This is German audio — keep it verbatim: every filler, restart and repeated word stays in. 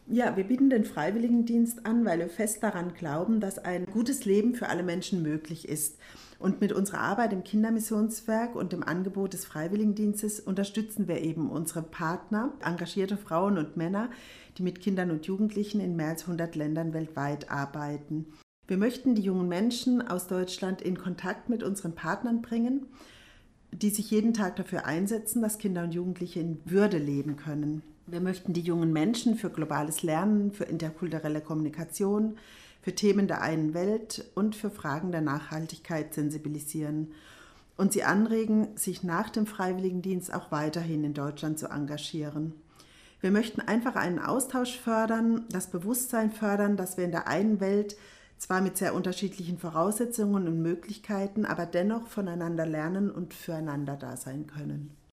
Ja, wir bieten den Freiwilligendienst an, weil wir fest daran glauben, dass ein gutes Leben für alle Menschen möglich ist. Und mit unserer Arbeit im Kindermissionswerk und dem Angebot des Freiwilligendienstes unterstützen wir eben unsere Partner, engagierte Frauen und Männer, die mit Kindern und Jugendlichen in mehr als hundert Ländern weltweit arbeiten. Wir möchten die jungen Menschen aus Deutschland in Kontakt mit unseren Partnern bringen, die sich jeden Tag dafür einsetzen, dass Kinder und Jugendliche in Würde leben können. Wir möchten die jungen Menschen für globales Lernen, für interkulturelle Kommunikation, für Themen der einen Welt und für Fragen der Nachhaltigkeit sensibilisieren und sie anregen, sich nach dem Freiwilligendienst auch weiterhin in Deutschland zu engagieren. Wir möchten einfach einen Austausch fördern, das Bewusstsein fördern, dass wir in der einen Welt zwar mit sehr unterschiedlichen Voraussetzungen und Möglichkeiten, aber dennoch voneinander lernen und füreinander da sein können.